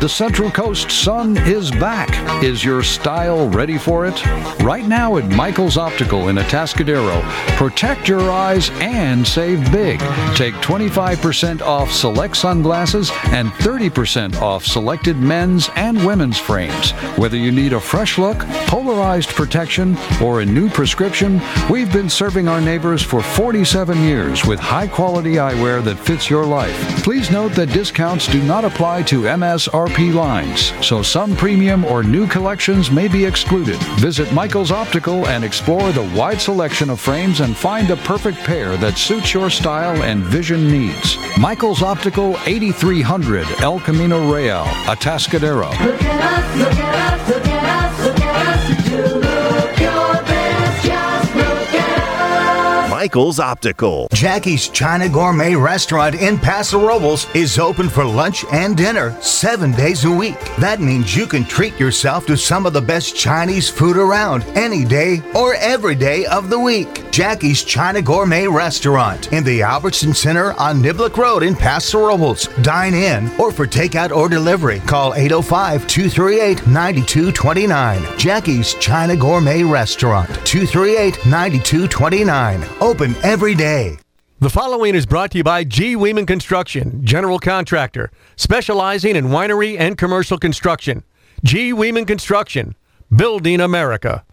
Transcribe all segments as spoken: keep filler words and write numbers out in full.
The Central Coast sun is back. Is your style ready for it? Right now at Michael's Optical in Atascadero, protect your eyes and save big. Take twenty-five percent off select sunglasses and thirty percent off selected men's and women's frames. Whether you need a fresh look, polarized protection, or a new prescription, we've been serving our neighbors for forty-seven years with high-quality eyewear that fits your life. Please note that discounts do not apply to M S R P lines, so some premium or new collections may be excluded. Visit Michael's Optical and explore the wide selection of frames and find the perfect pair that suits your style and vision needs. Michael's Optical, eighty-three hundred El Camino Real, Atascadero. Look at us, look at us, look at us, look at us. You look your best, just look at us. Michael's Optical. Jackie's China Gourmet Restaurant in Paso Robles is open for lunch and dinner seven days a week. That means you can treat yourself to some of the best Chinese food around any day or every day of the week. Jackie's China Gourmet Restaurant in the Albertson Center on Niblick Road in Paso Robles. Dine in or for takeout or delivery, call eight oh five, two three eight, nine two two nine. Jackie's China Gourmet Restaurant, two three eight, nine two two nine. Open every day. The following is brought to you by G. Weeman Construction, general contractor, specializing in winery and commercial construction. G. Weeman Construction, building America.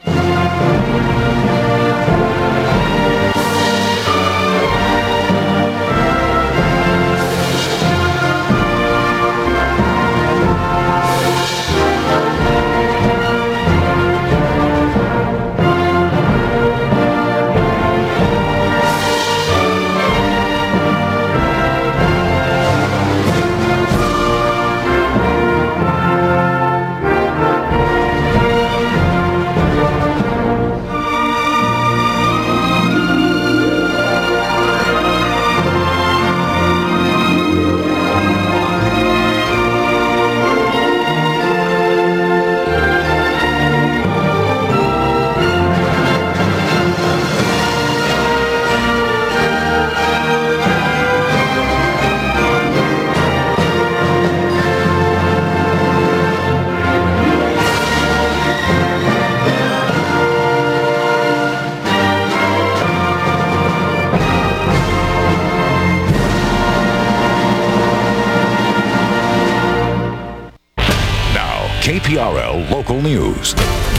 K P R L Local News.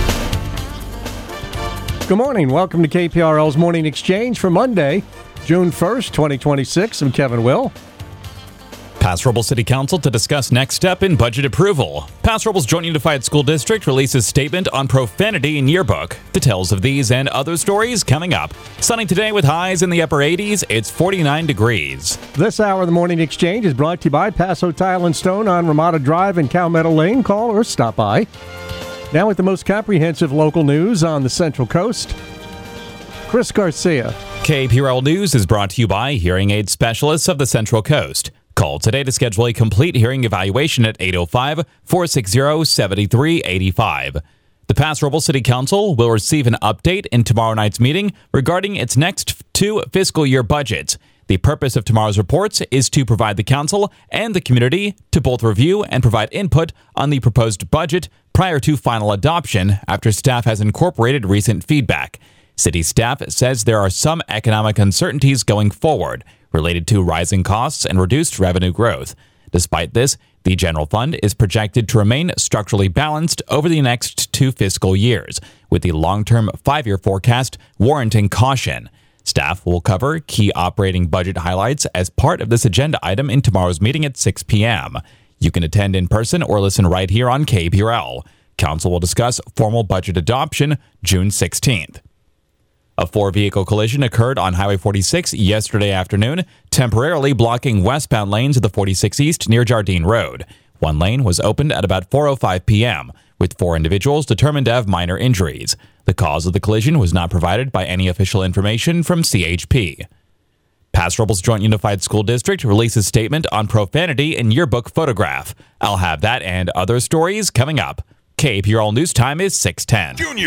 Good morning. Welcome to K P R L's Morning Exchange for Monday, June first, twenty twenty-six. I'm Kevin Will. Paso Robles City Council to discuss next step in budget approval. Paso Robles Joint Unified School District releases statement on profanity in yearbook. Details of these and other stories coming up. Sunny today with highs in the upper eighties. It's forty-nine degrees. This hour of the Morning Exchange is brought to you by Paso Tile and Stone on Ramada Drive and Calmetto Lane. Call or stop by. Now with the most comprehensive local news on the Central Coast, Chris Garcia. K P R L News is brought to you by Hearing Aid Specialists of the Central Coast. Call today to schedule a complete hearing evaluation at eight oh five, four six zero, seven three eight five. The Paso Robles City Council will receive an update in tomorrow night's meeting regarding its next two fiscal year budgets. The purpose of tomorrow's reports is to provide the council and the community to both review and provide input on the proposed budget prior to final adoption after staff has incorporated recent feedback. City staff says there are some economic uncertainties going forward related to rising costs and reduced revenue growth. Despite this, the general fund is projected to remain structurally balanced over the next two fiscal years, with the long-term five-year forecast warranting caution. Staff will cover key operating budget highlights as part of this agenda item in tomorrow's meeting at six p.m. You can attend in person or listen right here on K P R L. Council will discuss formal budget adoption June sixteenth. A four-vehicle collision occurred on Highway forty-six yesterday afternoon, temporarily blocking westbound lanes of the forty-six East near Jardine Road. One lane was opened at about four oh five p.m., with four individuals determined to have minor injuries. The cause of the collision was not provided by any official information from C H P. Paso Robles Joint Unified School District releases statement on profanity in yearbook photograph. I'll have that and other stories coming up. K P R L News Time is six ten. Junior,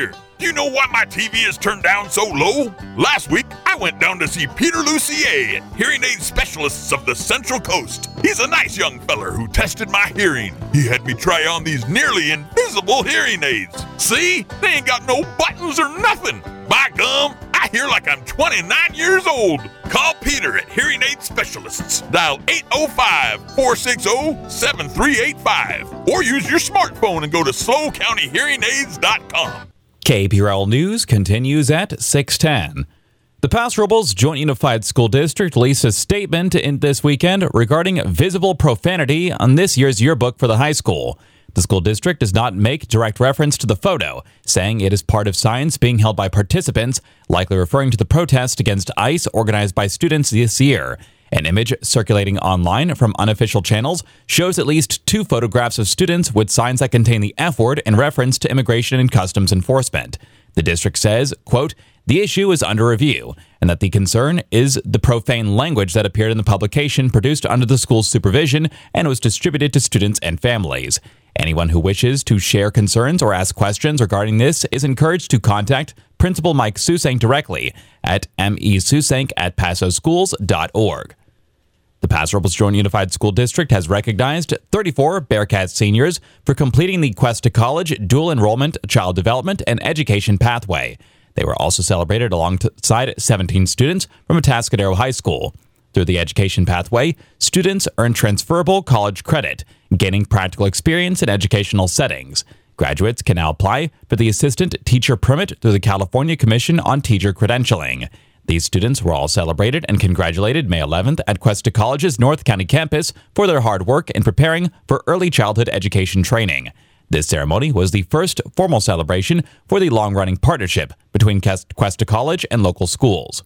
Do you know why my T V is turned down so low? Last week, I went down to see Peter Lucier at Hearing Aid Specialists of the Central Coast. He's a nice young feller who tested my hearing. He had me try on these nearly invisible hearing aids. See? They ain't got no buttons or nothing. By gum, I hear like I'm twenty-nine years old. Call Peter at Hearing Aid Specialists. Dial eight oh five, four six oh, seven three eight five. Or use your smartphone and go to slow county hearing aids dot com. K P R L News continues at six ten. The Paso Robles Joint Unified School District released a statement in this weekend regarding visible profanity on this year's yearbook for the high school. The school district does not make direct reference to the photo, saying it is part of signs being held by participants, likely referring to the protest against ICE organized by students this year. An image circulating online from unofficial channels shows at least two photographs of students with signs that contain the F word in reference to Immigration and Customs Enforcement. The district says, quote, the issue is under review, and that the concern is the profane language that appeared in the publication produced under the school's supervision and was distributed to students and families. Anyone who wishes to share concerns or ask questions regarding this is encouraged to contact Principal Mike Susank directly at mesusank at pasoschools dot org. The Paso Robles Joint Unified School District has recognized thirty-four Bearcat seniors for completing the Quest to College dual enrollment, child development, and education pathway. They were also celebrated alongside seventeen students from Atascadero High School. Through the education pathway, students earn transferable college credit, gaining practical experience in educational settings. Graduates can now apply for the Assistant Teacher Permit through the California Commission on Teacher Credentialing. These students were all celebrated and congratulated May eleventh at Quest to College's North County campus for their hard work in preparing for early childhood education training. This ceremony was the first formal celebration for the long-running partnership between Quest to College and local schools.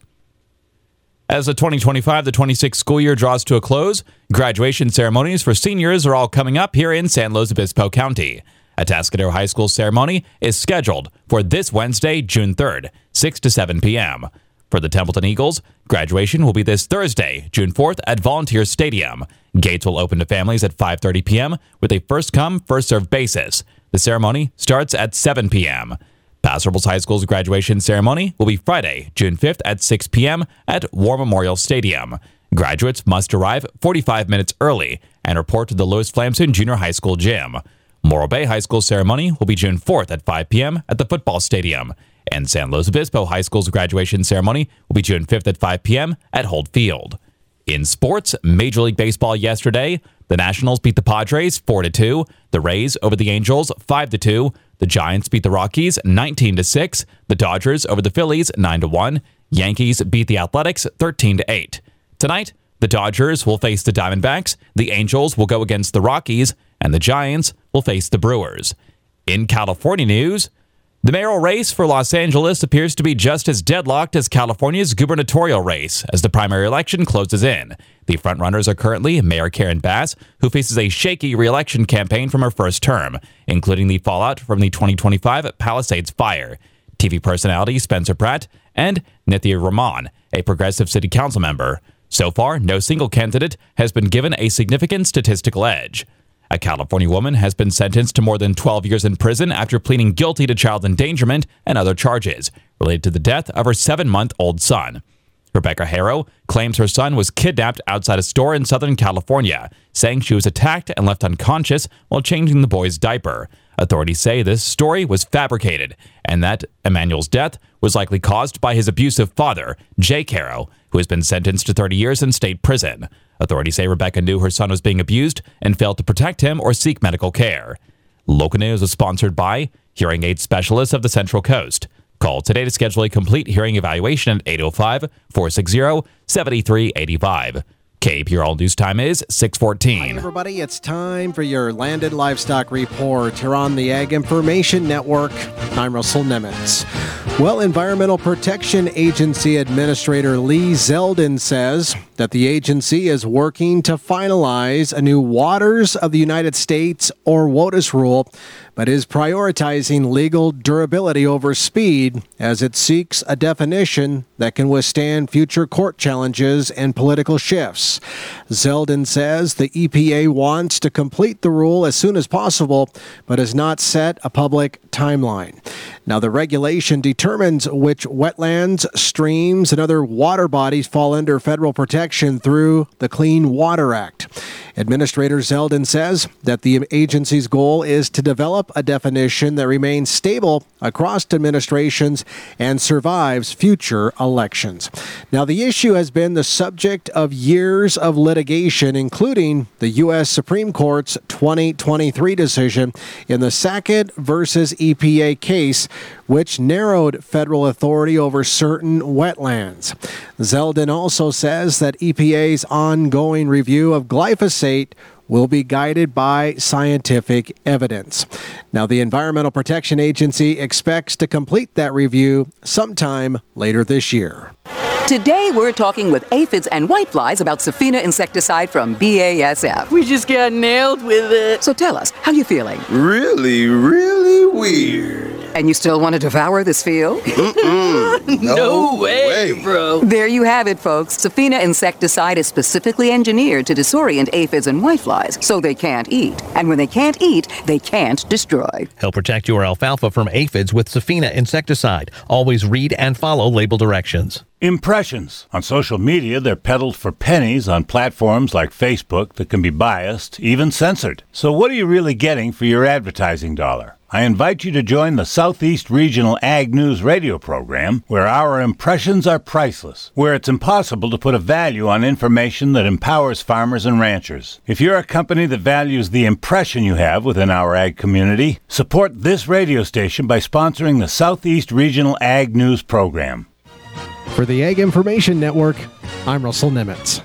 As the twenty twenty-five to twenty-six school year draws to a close, graduation ceremonies for seniors are all coming up here in San Luis Obispo County. Atascadero High School ceremony is scheduled for this Wednesday, June third, six to seven p.m. For the Templeton Eagles, graduation will be this Thursday, June fourth at Volunteer Stadium. Gates will open to families at five thirty p.m. with a first-come, first-served basis. The ceremony starts at seven p.m. Paso Robles High School's graduation ceremony will be Friday, June fifth at six p.m. at War Memorial Stadium. Graduates must arrive forty-five minutes early and report to the Louis Flamson Junior High School gym. Morro Bay High School ceremony will be June fourth at five p.m. at the football stadium. And San Luis Obispo High School's graduation ceremony will be June fifth at five p.m. at Holt Field. In sports, Major League Baseball yesterday, the Nationals beat the Padres four to two, the Rays over the Angels five to two, the Giants beat the Rockies nineteen to six, the Dodgers over the Phillies nine to one, Yankees beat the Athletics thirteen to eight. Tonight, the Dodgers will face the Diamondbacks, the Angels will go against the Rockies, and the Giants will face the Brewers. In California news, the mayoral race for Los Angeles appears to be just as deadlocked as California's gubernatorial race as the primary election closes in. The frontrunners are currently Mayor Karen Bass, who faces a shaky re-election campaign from her first term, including the fallout from the twenty twenty-five Palisades fire, T V personality Spencer Pratt, and Nithya Raman, a progressive city council member. So far, no single candidate has been given a significant statistical edge. A California woman has been sentenced to more than twelve years in prison after pleading guilty to child endangerment and other charges related to the death of her seven-month-old son. Rebecca Harrow claims her son was kidnapped outside a store in Southern California, saying she was attacked and left unconscious while changing the boy's diaper. Authorities say this story was fabricated and that Emmanuel's death was likely caused by his abusive father, Jake Harrow, who has been sentenced to thirty years in state prison. Authorities say Rebecca knew her son was being abused and failed to protect him or seek medical care. Local News is sponsored by Hearing Aid Specialists of the Central Coast. Call today to schedule a complete hearing evaluation at eight oh five, four six zero, seven three eight five. K P R L News Time is six fourteen. Hi, everybody. It's time for your Landed Livestock Report here on the Ag Information Network. I'm Russell Nemitz. Well, Environmental Protection Agency Administrator Lee Zeldin says that the agency is working to finalize a new Waters of the United States, or WOTUS rule, but is prioritizing legal durability over speed as it seeks a definition that can withstand future court challenges and political shifts. Zeldin says the E P A wants to complete the rule as soon as possible, but has not set a public timeline. Now, the regulation determines which wetlands, streams, and other water bodies fall under federal protection through the Clean Water Act. Administrator Zeldin says that the agency's goal is to develop a definition that remains stable across administrations and survives future elections. Now, the issue has been the subject of years of litigation, including the U S Supreme Court's twenty twenty-three decision in the Sackett versus E P A case, which narrowed federal authority over certain wetlands. Zeldin also says that E P A's ongoing review of glyphosate will be guided by scientific evidence. Now, the Environmental Protection Agency expects to complete that review sometime later this year. Today, we're talking with aphids and whiteflies about Safina insecticide from B A S F. We just got nailed with it. So tell us, how you feeling? Really, really weird. And you still want to devour this field? Mm-mm. No, no way, way, bro. There you have it, folks. Safina insecticide is specifically engineered to disorient aphids and whiteflies so they can't eat. And when they can't eat, they can't destroy. Help protect your alfalfa from aphids with Safina insecticide. Always read and follow label directions. Impressions. On social media, they're peddled for pennies on platforms like Facebook that can be biased, even censored. So what are you really getting for your advertising dollar? I invite you to join the Southeast Regional Ag News radio program, where our impressions are priceless, where it's impossible to put a value on information that empowers farmers and ranchers. If you're a company that values the impression you have within our ag community, support this radio station by sponsoring the Southeast Regional Ag News program. For the Ag Information Network, I'm Russell Nimitz.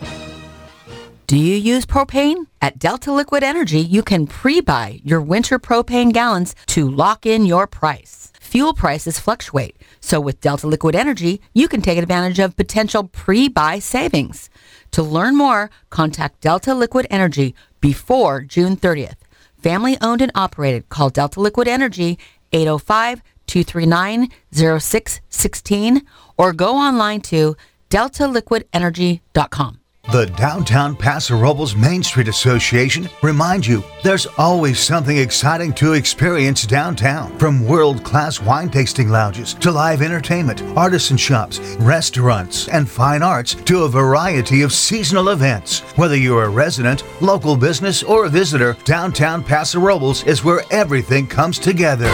Do you use propane? At Delta Liquid Energy, you can pre-buy your winter propane gallons to lock in your price. Fuel prices fluctuate, so with Delta Liquid Energy, you can take advantage of potential pre-buy savings. To learn more, contact Delta Liquid Energy before June thirtieth. Family owned and operated. Call Delta Liquid Energy eight oh five, two three nine, oh six one six or go online to delta liquid energy dot com. The Downtown Paso Robles Main Street Association reminds you there's always something exciting to experience downtown. From world-class wine tasting lounges to live entertainment, artisan shops, restaurants, and fine arts to a variety of seasonal events. Whether you're a resident, local business, or a visitor, Downtown Paso Robles is where everything comes together.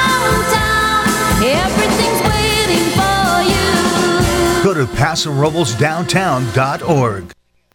Downtown, everything's waiting for you. Go to paso robles downtown dot org.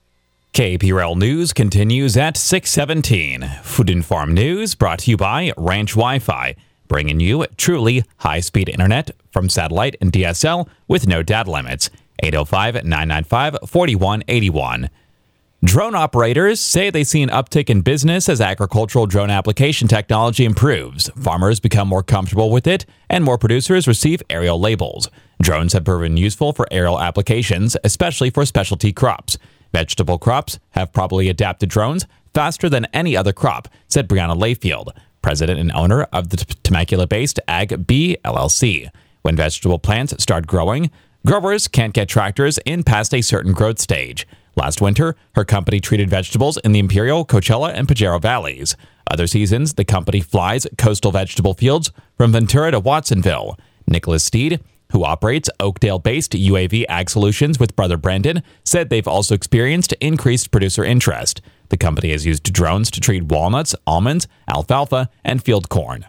K P R L News continues at six seventeen. Food and Farm News brought to you by Ranch Wi-Fi, bringing you truly high-speed internet from satellite and D S L with no data limits. eight oh five, nine nine five, four one eight one. Drone operators say they see an uptick in business as agricultural drone application technology improves. Farmers become more comfortable with it, and more producers receive aerial labels. Drones have proven useful for aerial applications, especially for specialty crops. Vegetable crops have probably adapted drones faster than any other crop, said Brianna Layfield, president and owner of the Temecula-based Ag B L L C. When vegetable plants start growing, growers can't get tractors in past a certain growth stage. Last winter, her company treated vegetables in the Imperial, Coachella, and Pajaro valleys. Other seasons, the company flies coastal vegetable fields from Ventura to Watsonville. Nicholas Steed, who operates Oakdale-based U A V Ag Solutions with brother Brandon, said they've also experienced increased producer interest. The company has used drones to treat walnuts, almonds, alfalfa, and field corn.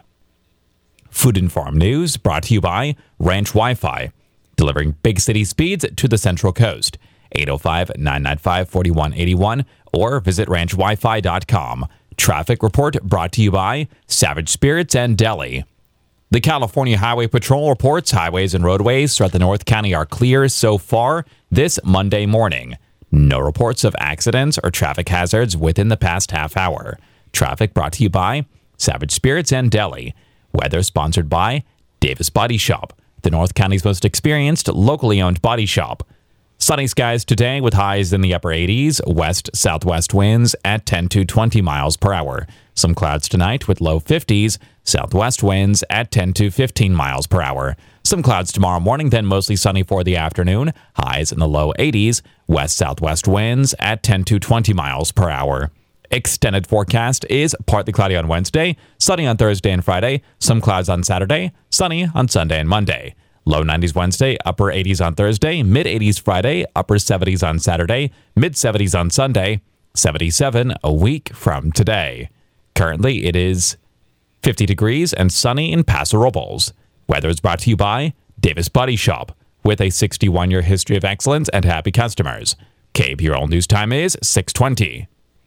Food and Farm News brought to you by Ranch Wi-Fi, delivering big city speeds to the Central Coast. eight oh five, nine nine five, four one eight one or visit ranch wi fi dot com. Traffic report brought to you by Savage Spirits and Deli. The California Highway Patrol reports highways and roadways throughout the North County are clear so far this Monday morning. No reports of accidents or traffic hazards within the past half hour. Traffic brought to you by Savage Spirits and Deli. Weather sponsored by Davis Body Shop, the North County's most experienced locally owned body shop. Sunny skies today with highs in the upper eighties, west-southwest winds at ten to twenty miles per hour. Some clouds tonight with low fifties, southwest winds at ten to fifteen miles per hour. Some clouds tomorrow morning, then mostly sunny for the afternoon. Highs in the low eighties, west-southwest winds at ten to twenty miles per hour. Extended forecast is partly cloudy on Wednesday, sunny on Thursday and Friday, some clouds on Saturday, sunny on Sunday and Monday. Low nineties Wednesday, upper eighties on Thursday, mid-eighties Friday, upper seventies on Saturday, mid-seventies on Sunday, seventy-seven a week from today. Currently, it is fifty degrees and sunny in Paso Robles. Weather is brought to you by Davis Body Shop, with a sixty-one-year history of excellence and happy customers. K B R L News Time is six twenty.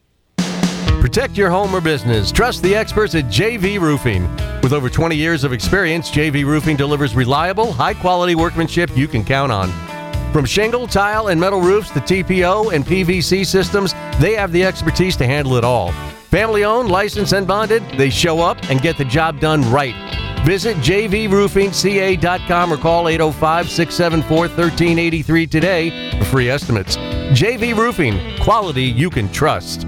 Protect your home or business. Trust the experts at J V Roofing. With over twenty years of experience, J V Roofing delivers reliable, high-quality workmanship you can count on. From shingle, tile, and metal roofs to T P O and P V C systems, they have the expertise to handle it all. Family-owned, licensed, and bonded, they show up and get the job done right. Visit j v roofing c a dot com or call eight oh five, six seven four, one three eight three today for free estimates. J V Roofing, quality you can trust.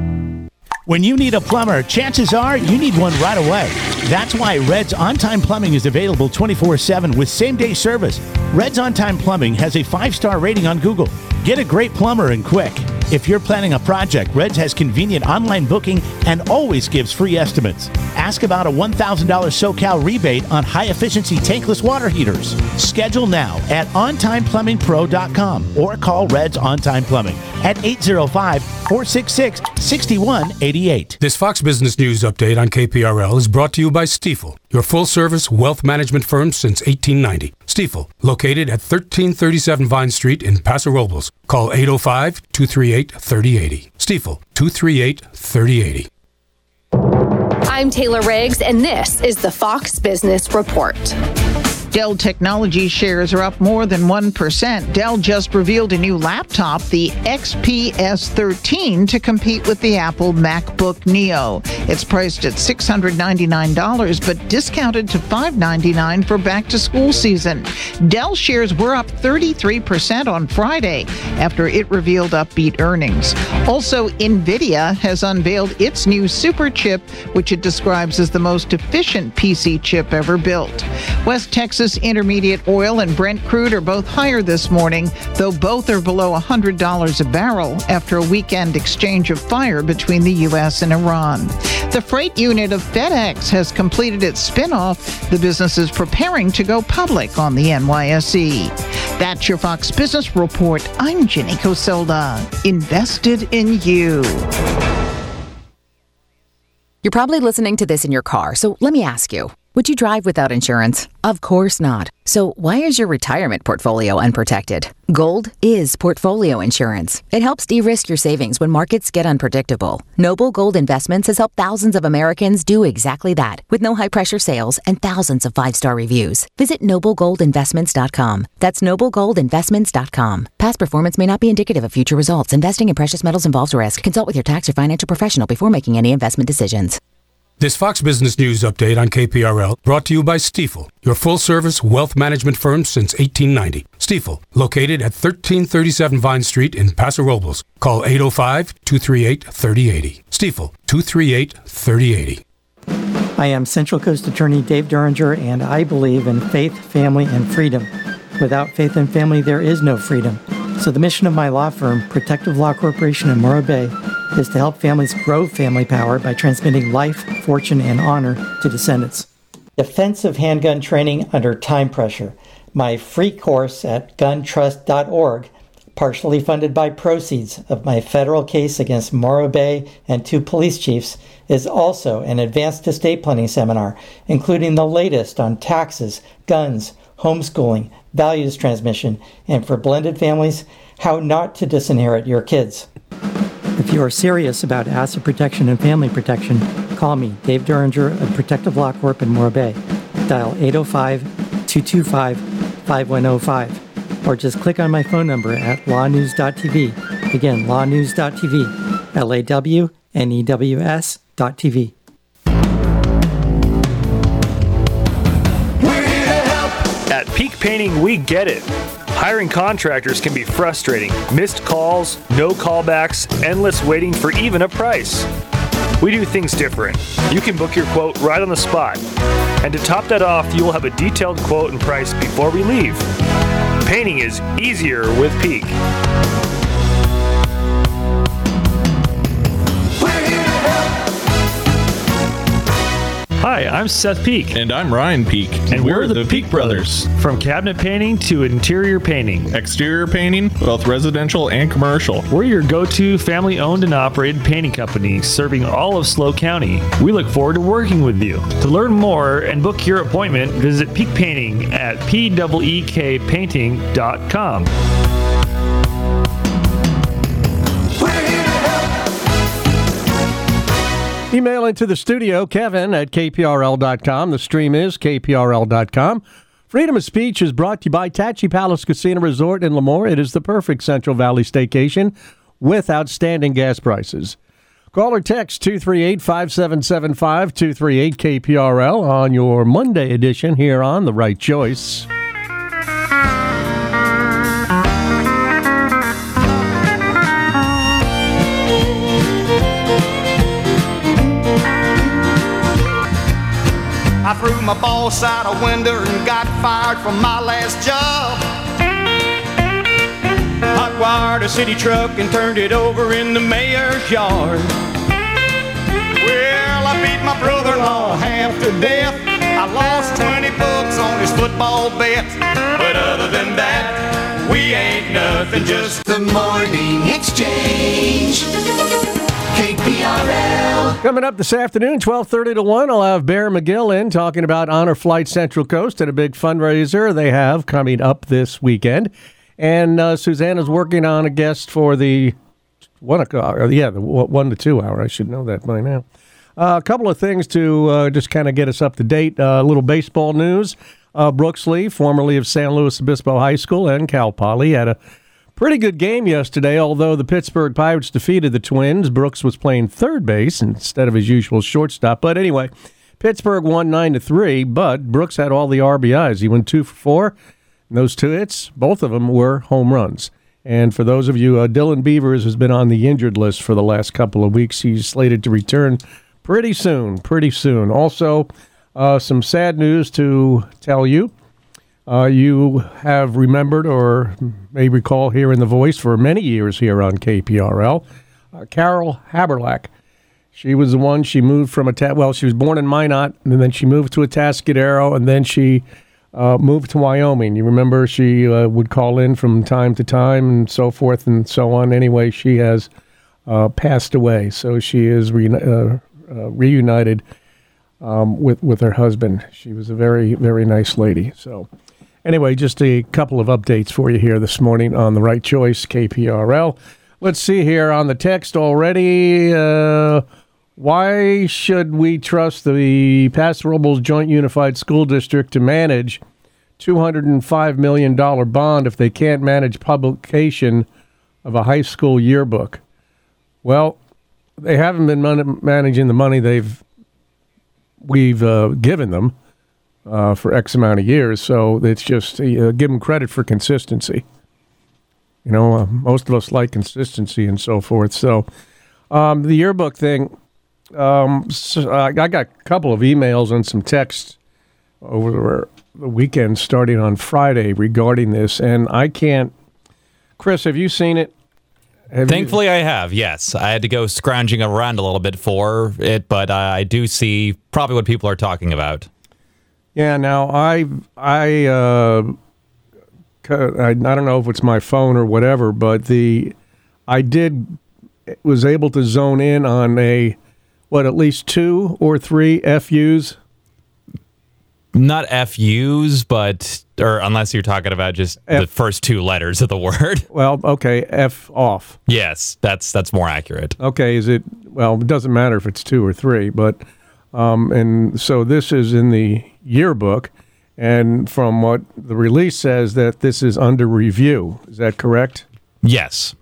When you need a plumber, chances are you need one right away. That's why Red's On-Time Plumbing is available twenty-four seven with same-day service. Red's On-Time Plumbing has a five-star rating on Google. Get a great plumber and quick. If you're planning a project, Red's has convenient online booking and always gives free estimates. Ask about a one thousand dollars SoCal rebate on high-efficiency tankless water heaters. Schedule now at on time plumbing pro dot com or call Red's On-Time Plumbing at eight oh five, four six six, six one eight eight. This Fox Business News update on K P R L is brought to you by Stifel, your full-service wealth management firm since eighteen ninety. Stifel, located at thirteen thirty-seven Vine Street in Paso Robles. Call eight oh five, two three eight, three oh eight oh. Stifel, two three eight, three oh eight oh. I'm Taylor Riggs, and this is the Fox Business Report. Dell Technologies shares are up more than one percent. Dell just revealed a new laptop, the X P S thirteen, to compete with the Apple MacBook Neo. It's priced at six hundred ninety-nine dollars, but discounted to five hundred ninety-nine dollars for back-to-school season. Dell shares were up thirty-three percent on Friday after it revealed upbeat earnings. Also, NVIDIA has unveiled its new super chip, which it describes as the most efficient P C chip ever built. West Texas Intermediate oil and Brent crude are both higher this morning, though both are below one hundred dollars a barrel after a weekend exchange of fire between the U S and Iran. The freight unit of FedEx has completed its spin-off. The business is preparing to go public on the N Y S E. That's your Fox Business Report. I'm Jenny Coselda. Invested in you. You're probably listening to this in your car, so let me ask you. Would you drive without insurance? Of course not. So why is your retirement portfolio unprotected? Gold is portfolio insurance. It helps de-risk your savings when markets get unpredictable. Noble Gold Investments has helped thousands of Americans do exactly that, with no high-pressure sales and thousands of five-star reviews. Visit noble gold investments dot com. That's noble gold investments dot com. Past performance may not be indicative of future results. Investing in precious metals involves risk. Consult with your tax or financial professional before making any investment decisions. This Fox Business News update on K P R L brought to you by Stifel, your full-service wealth management firm since eighteen ninety. Stifel, located at thirteen thirty-seven Vine Street in Paso Robles. Call eight oh five, two three eight, three oh eight oh. Stifel, two three eight, three oh eight oh. I am Central Coast Attorney Dave Duringer, and I believe in faith, family, and freedom. Without faith and family, there is no freedom. So the mission of my law firm, Protective Law Corporation in Morro Bay, is to help families grow family power by transmitting life, fortune, and honor to descendants. Defensive handgun training under time pressure. My free course at gun trust dot org, partially funded by proceeds of my federal case against Morro Bay and two police chiefs, is also an advanced estate planning seminar, including the latest on taxes, guns, homeschooling, values transmission, and for blended families, how not to disinherit your kids. If you are serious about asset protection and family protection, call me, Dave Duringer of Protective Law Corp in Morro Bay. Dial eight oh five, two two five, five one oh five, or just click on my phone number at law news dot t v. Again, law news dot t v, L A W N E W S dot T V. At Peak Painting, we get it. Hiring contractors can be frustrating. Missed calls, no callbacks, endless waiting for even a price. We do things different. You can book your quote right on the spot. And to top that off, you will have a detailed quote and price before we leave. Painting is easier with Peak. Hi, I'm Seth Peak. And I'm Ryan Peak. And we're, we're the, the Peak, Peak Brothers. Brothers. From cabinet painting to interior painting. Exterior painting, both residential and commercial. We're your go-to family-owned and operated painting company serving all of SLO County. We look forward to working with you. To learn more and book your appointment, visit Peak Painting at P E E K painting dot com. Email into the studio, Kevin at K P R L dot com. The stream is K P R L dot com. Freedom of Speech is brought to you by Tachi Palace Casino Resort in Lemoore. It is the perfect Central Valley staycation with outstanding gas prices. Call or text two three eight, five seven seven five, two three eight K P R L on your Monday edition here on The Right Choice. I threw my boss out a window and got fired from my last job. Hot wired a city truck and turned it over in the mayor's yard. Well, I beat my brother-in-law half to death. I lost twenty bucks on his football bet. But other than that, we ain't nothing, just the morning exchange. K P R L. Coming up this afternoon, twelve thirty to one, I'll have Bear McGill in talking about Honor Flight Central Coast and a big fundraiser they have coming up this weekend. And uh, Susanna's working on a guest for the one o'clock, or yeah, the one to two hour. I should know that by now. Uh, a couple of things to uh, just kind of get us up to date. A uh, little baseball news. Uh, Brooks Lee, formerly of San Luis Obispo High School and Cal Poly, had a pretty good game yesterday, although the Pittsburgh Pirates defeated the Twins. Brooks was playing third base instead of his usual shortstop. But anyway, Pittsburgh won nine to three, but Brooks had all the R B Is. He went two for four. And those two hits, both of them were home runs. And for those of you, uh, Dylan Beavers has been on the injured list for the last couple of weeks. He's slated to return pretty soon, pretty soon. Also, uh, some sad news to tell you. Uh, you have remembered or may recall hearing the voice for many years here on K P R L, uh, Carol Haberlack. She was the one, she moved from, a ta- well, she was born in Minot, and then she moved to Atascadero, and then she uh, moved to Wyoming. You remember she uh, would call in from time to time and so forth and so on. Anyway, she has uh, passed away, so she is re- uh, uh, reunited um, with, with her husband. She was a very, very nice lady, so... Anyway, just a couple of updates for you here this morning on The Right Choice, K P R L. Let's see here on the text already. Uh, why should we trust the Paso Robles Joint Unified School District to manage two hundred five million dollars bond if they can't manage publication of a high school yearbook? Well, they haven't been man- managing the money they've we've uh, given them. Uh, for X amount of years, so it's just uh, give them credit for consistency. You know, uh, most of us like consistency and so forth. So um, the yearbook thing, um, so I got a couple of emails and some texts over the weekend starting on Friday regarding this, and I can't... Chris, have you seen it? Have Thankfully, you? I have, yes. I had to go scrounging around a little bit for it, but uh, I do see probably what people are talking about. Yeah, now I I uh, I I don't know if it's my phone or whatever, but the I did was able to zone in on a what at least two or three F Us. Not F Us, but or unless you're talking about just F, the first two letters of the word. Well, okay, F off. Yes, that's that's more accurate. Okay, is it? Well, it doesn't matter if it's two or three, but um, and so this is in the yearbook, and from what the release says that this is under review. Is that correct? Yes.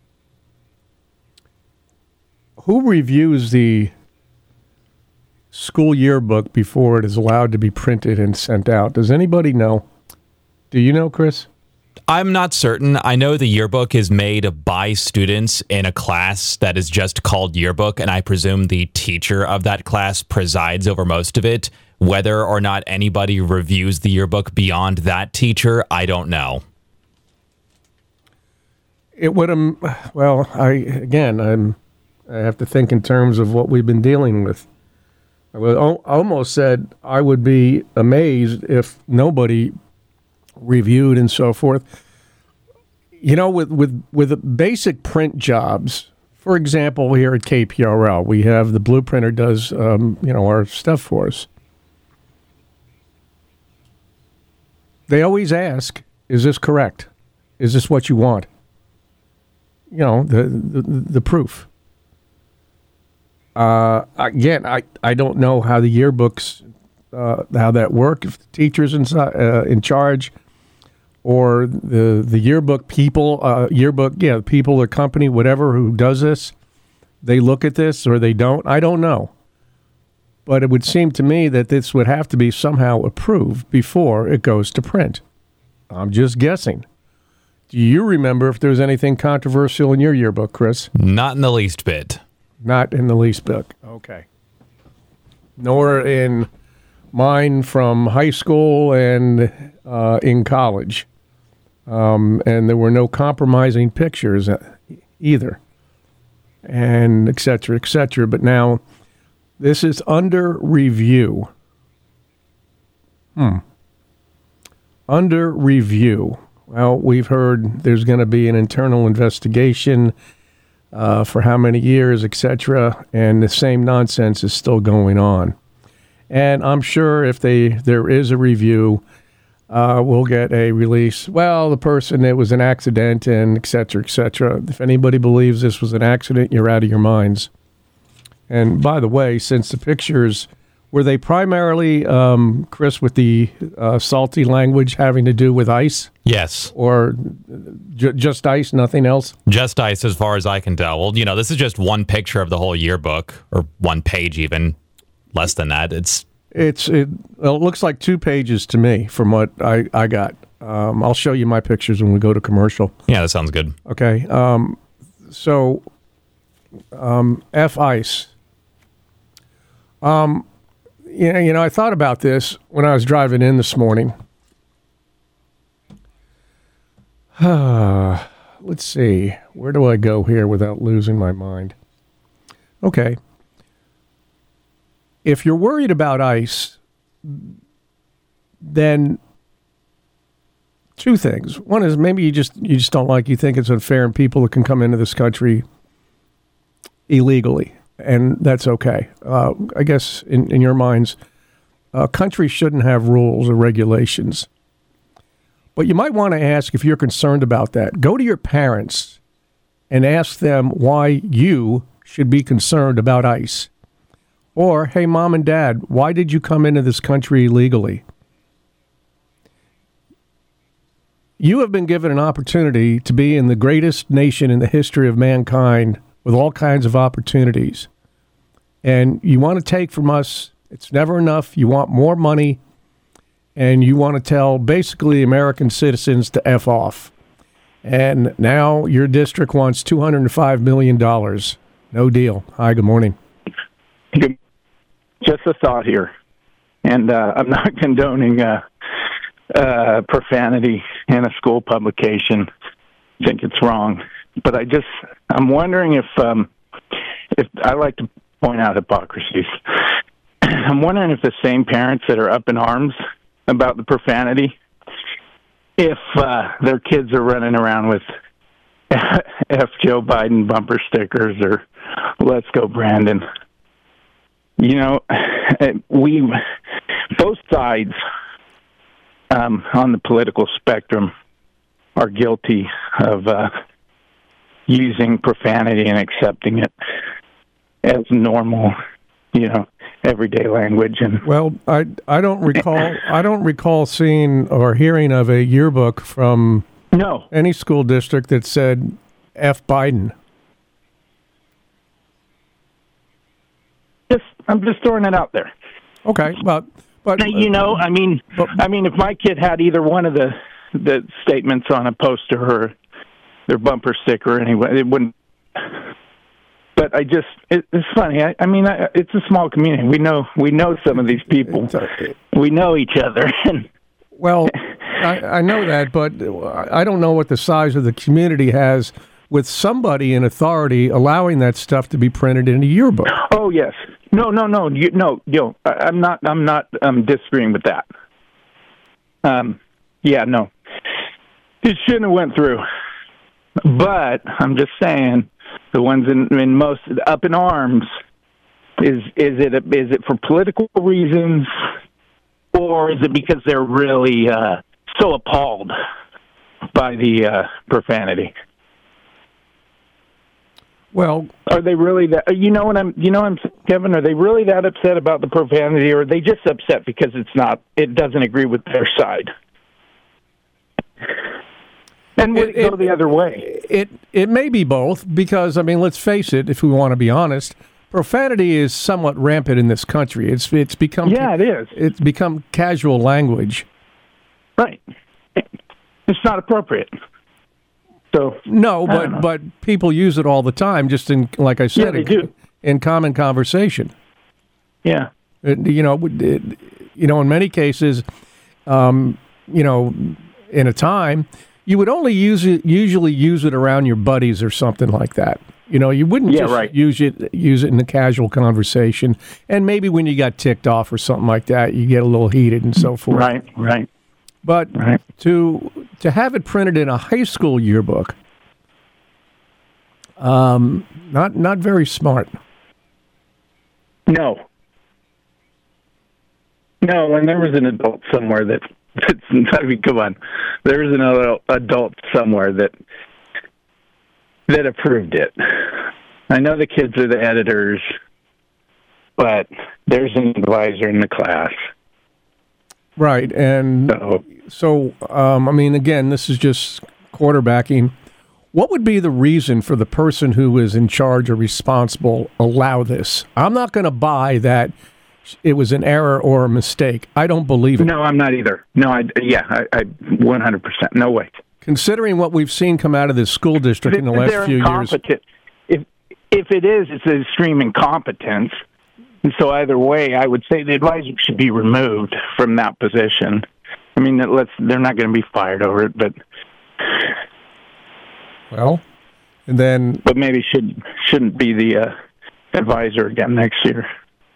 Who reviews the school yearbook before it is allowed to be printed and sent out? Does anybody know? Do you know, Chris? I'm not certain. I know the yearbook is made by students in a class that is just called yearbook, and I presume the teacher of that class presides over most of it. Whether or not anybody reviews the yearbook beyond that teacher, I don't know. It would um well, I again, I'm I have to think in terms of what we've been dealing with. I would al- almost said I would be amazed if nobody reviewed and so forth. You know, with with with basic print jobs, for example, here at K P R L, we have the blueprinter does um, you know, our stuff for us. They always ask, "Is this correct? Is this what you want?" You know, the the, the proof. Uh, again, I, I don't know how the yearbooks, uh, how that work. If the teacher's in, uh, in charge, or the the yearbook people, uh, yearbook, yeah, the people, the company, whatever, who does this, they look at this or they don't. I don't know. But it would seem to me that this would have to be somehow approved before it goes to print. I'm just guessing. Do you remember if there was anything controversial in your yearbook, Chris? Not in the least bit. Not in the least bit. Okay. Nor in mine from high school and uh, in college. Um, and there were no compromising pictures either. And et cetera, et cetera. But now this is under review. Hmm. Under review. Well, we've heard there's going to be an internal investigation uh, for how many years, et cetera, and the same nonsense is still going on. And I'm sure if they there is a review, uh, we'll get a release. Well, the person, it was an accident, and et cetera, et cetera. If anybody believes this was an accident, you're out of your minds. And by the way, since the pictures, were they primarily, um, Chris, with the uh, salty language having to do with ice? Yes. Or j- just ice, nothing else? Just ice as far as I can tell. Well, you know, this is just one picture of the whole yearbook, or one page even, less than that. It's it's it, well, it looks like two pages to me from what I, I got. Um, I'll show you my pictures when we go to commercial. Yeah, that sounds good. Okay. Um, so, um, F ice. Um, you know, you know, I thought about this when I was driving in this morning. Let's see. Where do I go here without losing my mind? Okay. If you're worried about ice, then two things. One is maybe you just you just don't like, you think it's unfair and people that can come into this country illegally. And that's okay. Uh, I guess in, in your minds, uh, countries shouldn't have rules or regulations. But you might want to ask, if you're concerned about that, go to your parents and ask them why you should be concerned about ICE. Or, hey, mom and dad, why did you come into this country illegally? You have been given an opportunity to be in the greatest nation in the history of mankind with all kinds of opportunities. And you want to take from us, it's never enough. You want more money, and you want to tell basically American citizens to F off. And now your district wants two hundred five million dollars. No deal. Hi, good morning. Good. Just a thought here. And uh, I'm not condoning uh, uh, profanity in a school publication. I think it's wrong. But I just, I'm wondering if, um, if I like to point out hypocrisies. I'm wondering if the same parents that are up in arms about the profanity, if uh, their kids are running around with F Joe Biden bumper stickers or Let's Go Brandon. You know, we, both sides um, on the political spectrum are guilty of uh, using profanity and accepting it as normal, you know, everyday language. And well, I I don't recall I don't recall seeing or hearing of a yearbook from no any school district that said F Biden. Just I'm just throwing it out there. Okay, but but you know, I mean, but, I mean, if my kid had either one of the the statements on a poster or their bumper sticker anyway. It wouldn't. But I just, it, it's funny. I, I mean, I, it's a small community. We know we know some of these people. We know each other. Well, I, I know that, but I don't know what the size of the community has with somebody in authority allowing that stuff to be printed in a yearbook. Oh yes, no, no, no, you, no, yo, I, I'm not, I'm not um, disagreeing with that. Um, yeah, no, it shouldn't have went through. But I'm just saying, the ones in, in most up in arms, is is it a, is it for political reasons, or is it because they're really uh, so appalled by the uh, profanity? Well, are they really that? You know what I'm? You know what I'm, Kevin? Are they really that upset about the profanity, or are they just upset because it's not? It doesn't agree with their side? And would it, it go the other way? It it may be both, because I mean, let's face it. If we want to be honest, profanity is somewhat rampant in this country. It's it's become yeah, it is. It's become casual language. Right. It's not appropriate. So no, but but people use it all the time. Just in, like I said, yeah, they in, do. in common conversation. Yeah. It, you know, it, you know, in many cases, um, you know, in a time. You would only use it, usually use it around your buddies or something like that. You know, you wouldn't yeah, just right. use it use it in a casual conversation. And maybe when you got ticked off or something like that, you get a little heated and so forth. Right, right. But right. to to have it printed in a high school yearbook, um, not not very smart. No. No, and there was an adult somewhere that. It's, I mean, come on. There's another adult somewhere that that approved it. I know the kids are the editors, but there's an advisor in the class. Right, and so, so um, I mean, again, this is just quarterbacking. What would be the reason for the person who is in charge or responsible allow this? I'm not going to buy that it was an error or a mistake. I don't believe it. No, I'm not either. No, I, yeah, I, I one hundred percent. No way. Considering what we've seen come out of this school district in the last They're few years. If if it is, it's an extreme incompetence. And so either way, I would say the advisor should be removed from that position. I mean, let's, they're not going to be fired over it, but... Well, and then... But maybe should, shouldn't be the uh, advisor again next year.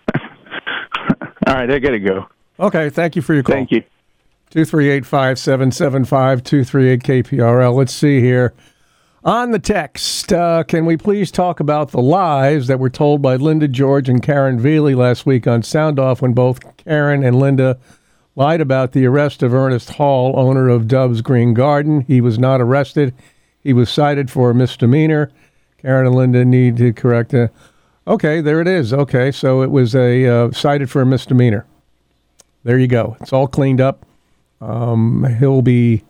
All right, I got to go. Okay, thank you for your call. Thank you. two three eight, five seven seven five, two three eight K P R L. Let's see here. On the text, uh, can we please talk about the lies that were told by Linda George and Karen Veely last week on Sound Off, when both Karen and Linda lied about the arrest of Ernest Hall, owner of Dove's Green Garden. He was not arrested. He was cited for a misdemeanor. Karen and Linda need to correct it. Okay, there it is. Okay, so it was a uh, cited for a misdemeanor. There you go. It's all cleaned up. Um, he'll be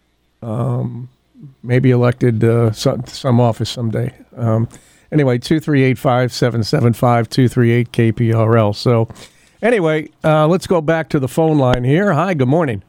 um, maybe elected uh, some, some office someday. Um, anyway, two three eight, five seven seven five, two three eight K P R L. So anyway, uh, let's go back to the phone line here. Hi, good morning.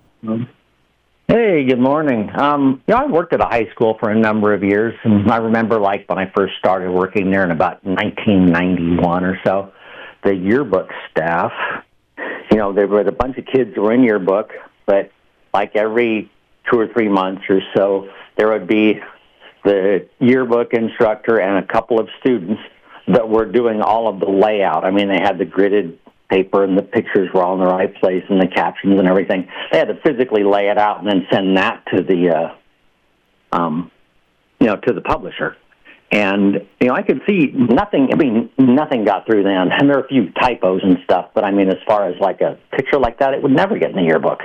Hey, good morning. Um, you know, I worked at a high school for a number of years, and I remember, like, when I first started working there in about nineteen ninety-one or so, the yearbook staff, you know, there were a bunch of kids who were in yearbook, but like every two or three months or so, there would be the yearbook instructor and a couple of students that were doing all of the layout. I mean, they had the gridded paper and the pictures were all in the right place and the captions and everything. They had to physically lay it out and then send that to the, uh, um, you know, to the publisher. And, you know, I could see nothing, I mean, nothing got through then. And there are a few typos and stuff, but I mean, as far as like a picture like that, it would never get in the yearbook.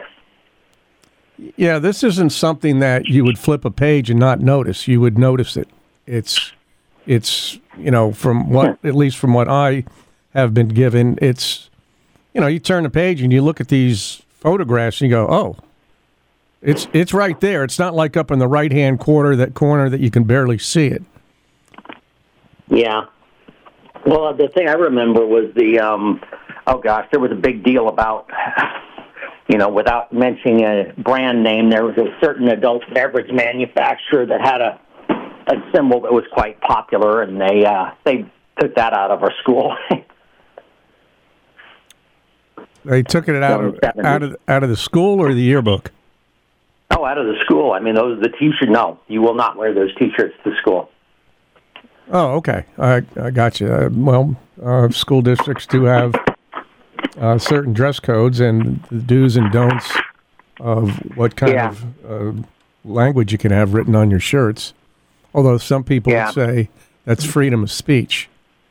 Yeah, this isn't something that you would flip a page and not notice. You would notice it. It's, it's, you know, from what, at least from what I have been given, it's, you know, you turn the page and you look at these photographs and you go, oh, it's it's right there. It's not like up in the right-hand corner, that corner that you can barely see it. Yeah. Well, the thing I remember was the, um, oh gosh, there was a big deal about you know, without mentioning a brand name, there was a certain adult beverage manufacturer that had a, a symbol that was quite popular, and they uh, they took that out of our school. They took it out of, out of out of the school or the yearbook? Oh, out of the school. I mean, those the T-shirt. No, you will not wear those T-shirts to school. Oh, okay. I I got you. Uh, well, uh, school districts do have uh, certain dress codes and the do's and don'ts of what kind Yeah. of uh, language you can have written on your shirts. Although some people Yeah. would say that's freedom of speech.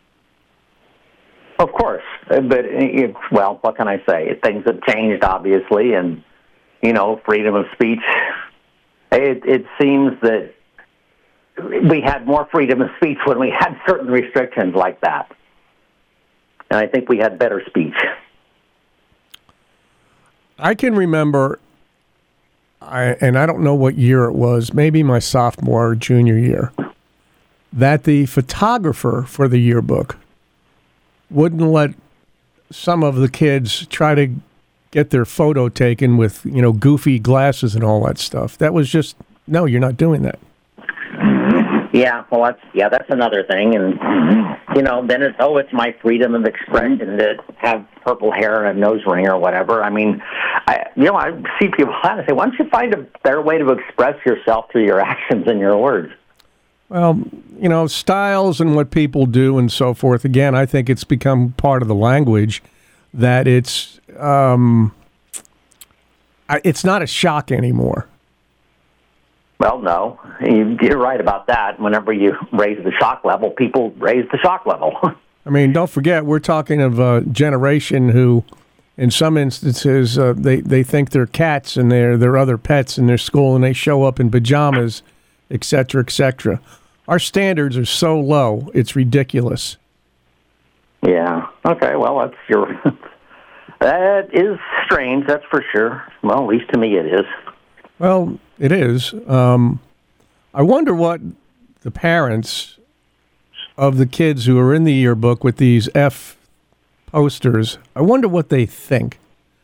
Of course, uh, but uh, well, what can I say? Things have changed, obviously, and you know, freedom of speech. It it seems that we had more freedom of speech when we had certain restrictions like that, and I think we had better speech. I can remember, I, and I don't know what year it was, maybe my sophomore or junior year, that the photographer for the yearbook wouldn't let some of the kids try to get their photo taken with, you know, goofy glasses and all that stuff. That was just, no, you're not doing that. Yeah, well, that's yeah, that's another thing, and you know, then it's oh, it's my freedom of expression to have purple hair and a nose ring or whatever. I mean, I you know, I see people and I say, why don't you find a better way to express yourself through your actions and your words? Well, you know, styles and what people do and so forth. Again, I think it's become part of the language that it's um, I- it's not a shock anymore. Well, no, you- you're right about that. Whenever you raise the shock level, people raise the shock level. I mean, don't forget, we're talking of a generation who, in some instances, uh, they, they think they're cats and they're, they're other pets in their school and they show up in pajamas, et cetera, et cetera. Our standards are so low, it's ridiculous. Yeah. Okay. Well, that's your. That is strange. That's for sure. Well, at least to me, it is. Well, it is. Um, I wonder what the parents of the kids who are in the yearbook with these F posters, I wonder what they think.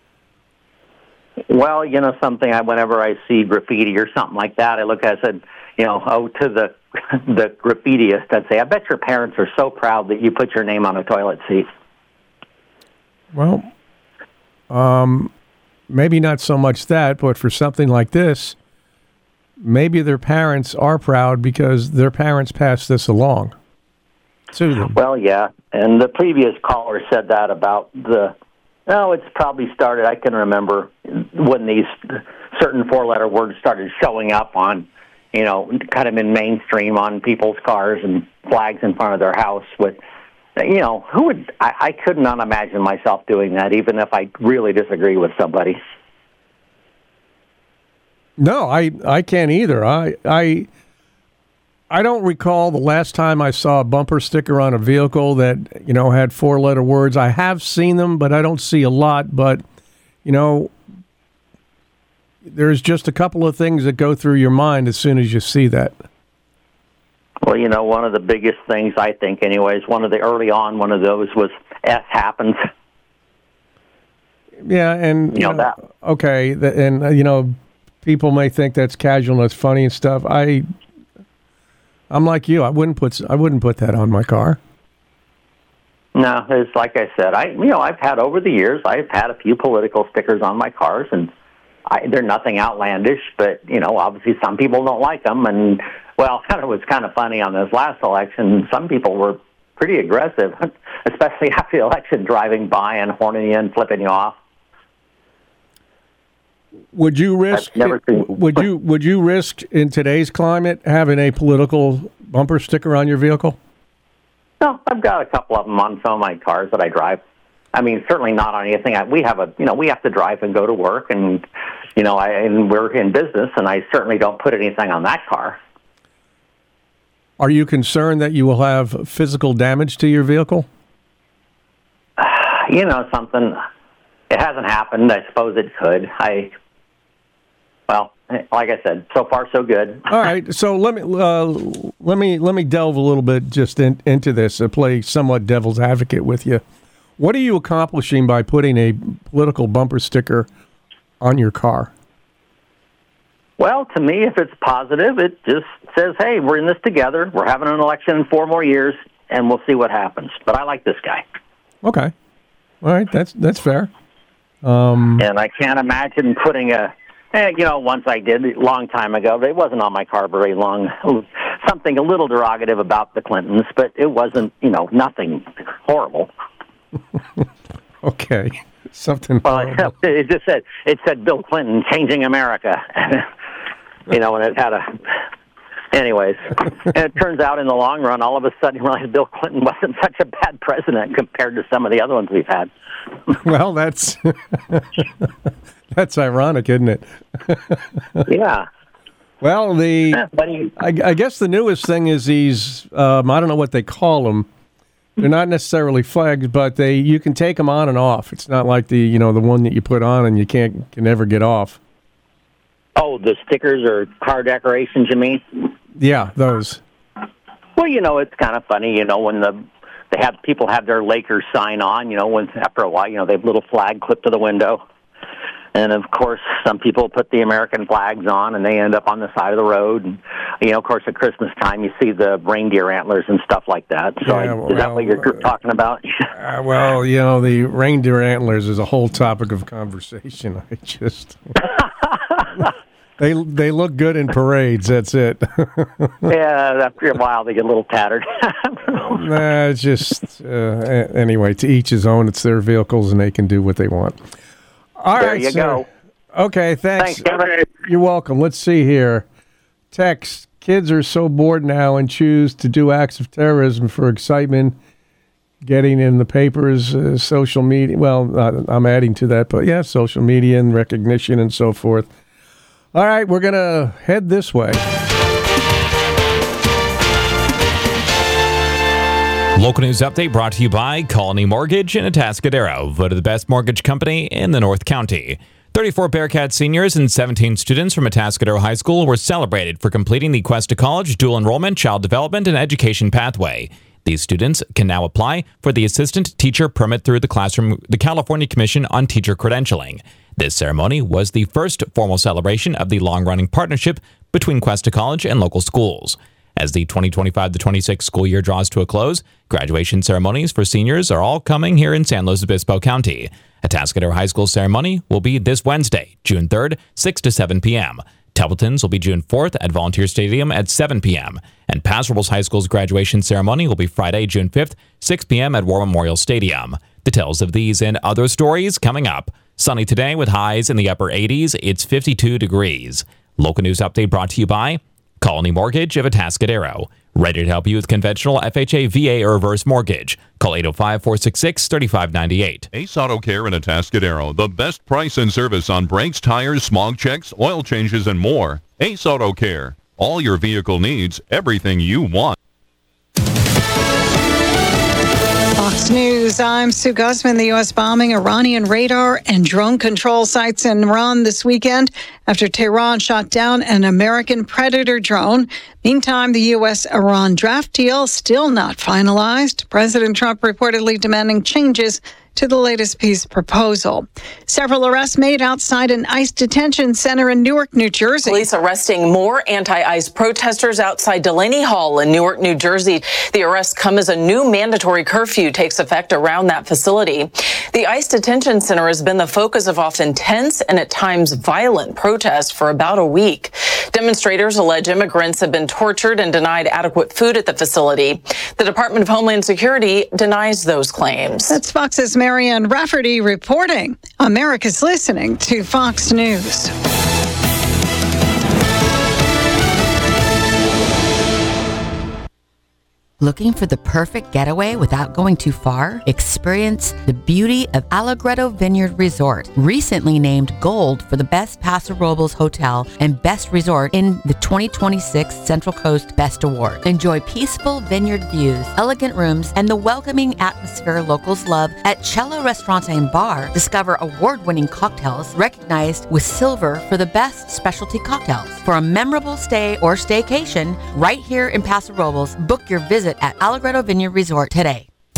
Well, you know something. I, whenever I see graffiti or something like that, I look at it and said, you know, oh, to the the graffitiist, I'd say, I bet your parents are so proud that you put your name on a toilet seat. Well, um, maybe not so much that, but for something like this, maybe their parents are proud because their parents passed this along to them. Well, yeah, and the previous caller said that about the. No, it's probably started. I can remember when these certain four-letter words started showing up on, you know, kind of in mainstream on people's cars and flags in front of their house. With, you know, who would I, I could not imagine myself doing that, even if I really disagree with somebody. No, I, I can't either. I I I don't recall the last time I saw a bumper sticker on a vehicle that, you know, had four letter words. I have seen them, but I don't see a lot. But, you know, there's just a couple of things that go through your mind as soon as you see that. Well, you know, one of the biggest things, I think, anyways, one of the early on, one of those was F happens. Yeah, and, you know, that. Okay, th- and, uh, you know, people may think that's casual and that's funny and stuff. I... I'm like you. I wouldn't put I wouldn't put that on my car. No, it's like I said. I you know I've had over the years. I've had a few political stickers on my cars, and I, they're nothing outlandish. But you know, obviously, some people don't like them. And well, it was kind of funny on this last election. Some people were pretty aggressive, especially after the election, driving by and horning you and flipping you off. Would you risk? Would you would you risk in today's climate having a political bumper sticker on your vehicle? No, I've got a couple of them on some of my cars that I drive. I mean, certainly not on anything. I, we have a you know we have to drive and go to work, and you know, I, and we're in business, and I certainly don't put anything on that car. Are you concerned that you will have physical damage to your vehicle? You know something. It hasn't happened. I suppose it could. I, well, like I said, so far so good. All right. So let me uh, let me let me delve a little bit just in, into this and play somewhat devil's advocate with you. What are you accomplishing by putting a political bumper sticker on your car? Well, to me, if it's positive, it just says, hey, we're in this together. We're having an election in four more years, and we'll see what happens. But I like this guy. Okay. All right, that's that's fair. Um, and I can't imagine putting a, eh, you know, once I did a long time ago, it wasn't on my car very long, something a little derogative about the Clintons, but it wasn't, you know, nothing horrible. Okay. Something Well, it, it just said, it said Bill Clinton changing America. You know, and it had a... Anyways, and it turns out in the long run, all of a sudden you realize Bill Clinton wasn't such a bad president compared to some of the other ones we've had. Well, that's that's ironic, isn't it? Yeah. Well, the I, I guess the newest thing is these. Um, I don't know what they call them. They're not necessarily flags, but they you can take them on and off. It's not like the you know the one that you put on and you can't can never get off. Oh, the stickers or car decorations, you mean? Yeah, those. Well, you know, it's kind of funny, you know, when the they have people have their Lakers sign on, you know, when after a while, you know, they have a little flag clipped to the window. And, of course, some people put the American flags on, and they end up on the side of the road. And, you know, of course, at Christmas time, you see the reindeer antlers and stuff like that. So Yeah, I, well, is that what you're talking about? Uh, well, you know, the reindeer antlers is a whole topic of conversation. I just... They they look good in parades. That's it. Yeah, after a while they get a little tattered. Nah, it's just uh, a- anyway. To each his own. It's their vehicles, and they can do what they want. All right, There you sir. go. Okay, thanks. Thanks, Kevin. You're welcome. Let's see here. Text: Kids are so bored now and choose to do acts of terrorism for excitement. Getting in the papers, uh, social media. Well, uh, I'm adding to that, but yeah, social media and recognition and so forth. All right, we're going to head this way. Local news update brought to you by Colony Mortgage in Atascadero, voted the best mortgage company in the North County. thirty-four Bearcat seniors and seventeen students from Atascadero High School were celebrated for completing the Quest to College dual enrollment child development and education pathway. These students can now apply for the assistant teacher permit through the classroom, the California Commission on Teacher Credentialing. This ceremony was the first formal celebration of the long-running partnership between Quest to College and local schools. As the twenty twenty-five to twenty-six school year draws to a close, graduation ceremonies for seniors are all coming here in San Luis Obispo County. Atascadero High School ceremony will be this Wednesday, June third, six to seven p.m. Templeton's will be June fourth at Volunteer Stadium at seven p.m. And Paso Robles High School's graduation ceremony will be Friday, June fifth, six p.m. at War Memorial Stadium. Details of these and other stories coming up. Sunny today with highs in the upper eighties. It's fifty-two degrees. Local news update brought to you by Colony Mortgage of Atascadero. Ready to help you with conventional F H A, V A, or reverse mortgage. Call eight oh five, four six six, three five nine eight. Ace Auto Care in Atascadero. The best price and service on brakes, tires, smog checks, oil changes, and more. Ace Auto Care. All your vehicle needs, everything you want. Fox News, I'm Sue Guzman. The U S bombing Iranian radar and drone control sites in Iran this weekend after Tehran shot down an American Predator drone. Meantime, the U S-Iran draft deal still not finalized. President Trump reportedly demanding changes to the latest peace proposal. Several arrests made outside an ICE detention center in Newark, New Jersey. Police arresting more anti-ICE protesters outside Delaney Hall in Newark, New Jersey. The arrests come as a new mandatory curfew takes effect around that facility. The ICE detention center has been the focus of often tense and at times violent protests for about a week. Demonstrators allege immigrants have been tortured and denied adequate food at the facility. The Department of Homeland Security denies those claims. That's Fox's Marianne Rafferty reporting. America's listening to Fox News. Looking for the perfect getaway without going too far? Experience the beauty of Allegretto Vineyard Resort, recently named Gold for the best Paso Robles hotel and best resort in the twenty twenty-six Central Coast Best Award. Enjoy peaceful vineyard views, elegant rooms, and the welcoming atmosphere locals love at Cello Restaurant and Bar. Discover award-winning cocktails recognized with silver for the best specialty cocktails. For a memorable stay or staycation right here in Paso Robles, book your visit at Allegretto Vineyard Resort today.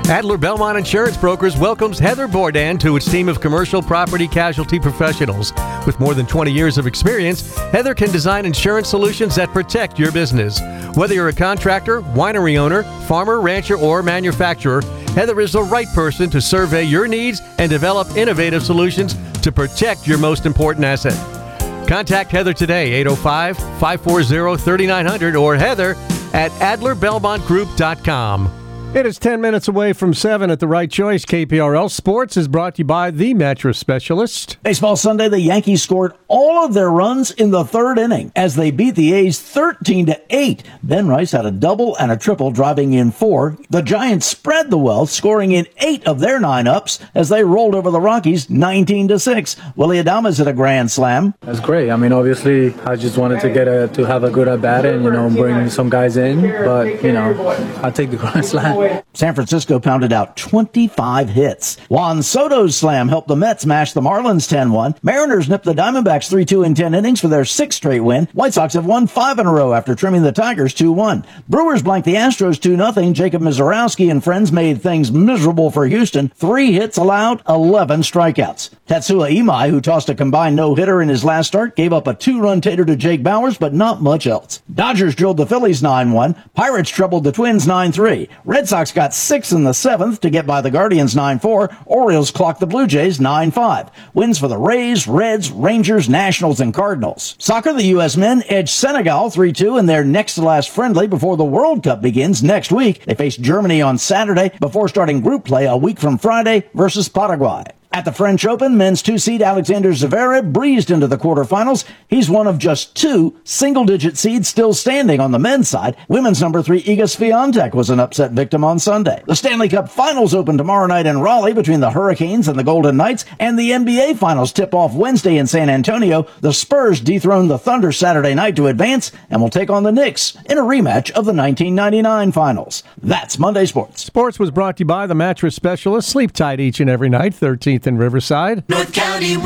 Adler Belmont Insurance Brokers welcomes Heather Bourdain to its team of commercial property casualty professionals. With more than twenty years of experience, Heather can design insurance solutions that protect your business. Whether you're a contractor, winery owner, farmer, rancher, or manufacturer, Heather is the right person to survey your needs and develop innovative solutions to protect your most important asset. Contact Heather today, eight oh five, five four zero, three nine zero zero or Heather at adler belmont group dot com. It is ten minutes away from seven at the Right Choice. K P R L Sports is brought to you by the Mattress Specialist. Baseball Sunday, the Yankees scored all of their runs in the third inning as they beat the A's thirteen to eight. Ben Rice had a double and a triple, driving in four. The Giants spread the wealth, scoring in eight of their nine ups as they rolled over the Rockies nineteen to six. Willie Adames hit a grand slam. That's great. I mean, obviously, I just wanted to get a to have a good at bat and, you know, bring some guys in. But, you know, I'll take the grand slam. San Francisco pounded out twenty-five hits. Juan Soto's slam helped the Mets smash the Marlins ten one. Mariners nipped the Diamondbacks three two in ten innings for their sixth straight win. White Sox have won five in a row after trimming the Tigers two one. Brewers blanked the Astros two nothing. Jacob Mizorowski and friends made things miserable for Houston. Three hits allowed, eleven strikeouts. Tatsuya Imai, who tossed a combined no-hitter in his last start, gave up a two-run tater to Jake Bowers, but not much else. Dodgers drilled the Phillies nine one. Pirates troubled the Twins nine three. Red Sox got six in the seventh to get by the Guardians nine four. Orioles clocked the Blue Jays nine five. Wins for the Rays, Reds, Rangers, Nationals, and Cardinals. Soccer, the U S men edged Senegal three two in their next-to-last friendly before the World Cup begins next week. They face Germany on Saturday before starting group play a week from Friday versus Paraguay. At the French Open, men's two-seed Alexander Zverev breezed into the quarterfinals. He's one of just two single-digit seeds still standing on the men's side. Women's number three Iga Swiatek was an upset victim on Sunday. The Stanley Cup Finals open tomorrow night in Raleigh between the Hurricanes and the Golden Knights, and the N B A Finals tip off Wednesday in San Antonio. The Spurs dethrone the Thunder Saturday night to advance and will take on the Knicks in a rematch of the nineteen ninety-nine Finals. That's Monday Sports. Sports was brought to you by the Mattress Specialist. Sleep tight each and every night. thirteenth in Riverside. North County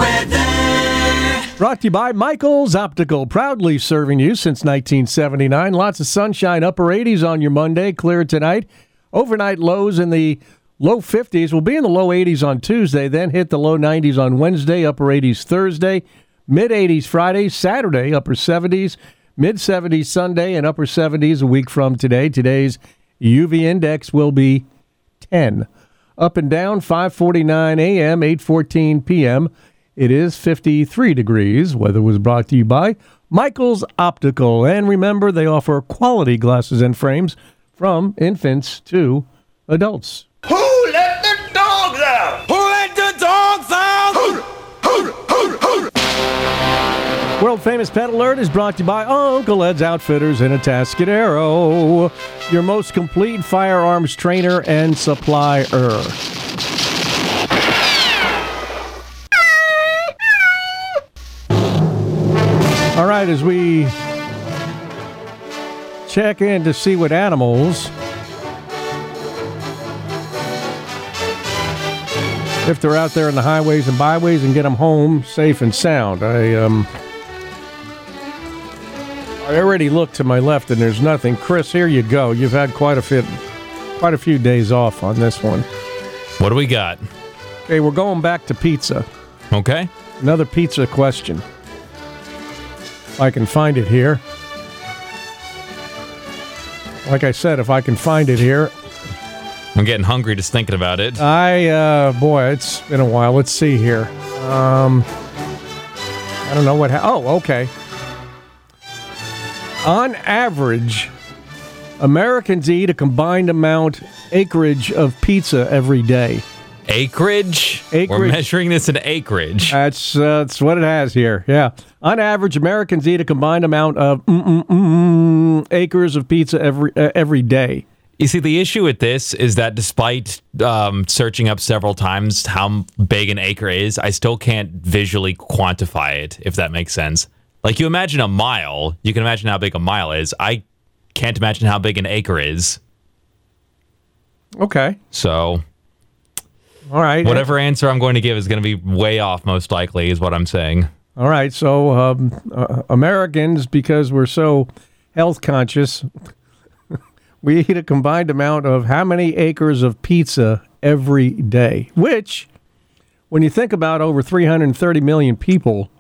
weather. Brought to you by Michael's Optical, proudly serving you since nineteen seventy-nine. Lots of sunshine, upper eighties on your Monday, clear tonight. Overnight lows in the low fifties. Will be in the low eighties on Tuesday, then hit the low nineties on Wednesday, upper eighties Thursday, mid eighties Friday, Saturday, upper seventies, mid seventies Sunday, and upper seventies a week from today. Today's U V index will be ten. Up and down, five forty-nine a.m., eight fourteen p.m. It is fifty-three degrees. Weather was brought to you by Michael's Optical. And remember, they offer quality glasses and frames from infants to adults. Who let the dogs out? Who let the dogs out? Who, who, who, who. World Famous Pet Alert is brought to you by Uncle Ed's Outfitters in Atascadero, your most complete firearms trainer and supplier. All right, as we check in to see what animals, if they're out there in the highways and byways, and get them home safe and sound. I um. I already looked to my left and there's nothing. Chris, here you go. You've had quite a fit, quite a few days off on this one. What do we got? Okay, we're going back to pizza. Okay. Another pizza question. If I can find it here. Like I said, if I can find it here. I'm getting hungry just thinking about it. I, uh, boy, it's been a while. Let's see here. Um, I don't know what, ha- oh, okay. On average, Americans eat a combined amount acreage of pizza every day. Acreage? Acreage. We're measuring this in acreage. That's uh, that's what it has here. Yeah. On average, Americans eat a combined amount of mm, mm, mm, acres of pizza every uh, every day. You see, the issue with this is that despite um, searching up several times how big an acre is, I still can't visually quantify it, if that makes sense. Like, you imagine a mile, you can imagine how big a mile is. I can't imagine how big an acre is. Okay. So, all right. Whatever answer I'm going to give is going to be way off, most likely, is what I'm saying. All right. So, um, uh, Americans, because we're so health conscious, We eat a combined amount of how many acres of pizza every day? Which, when you think about over three hundred thirty million people,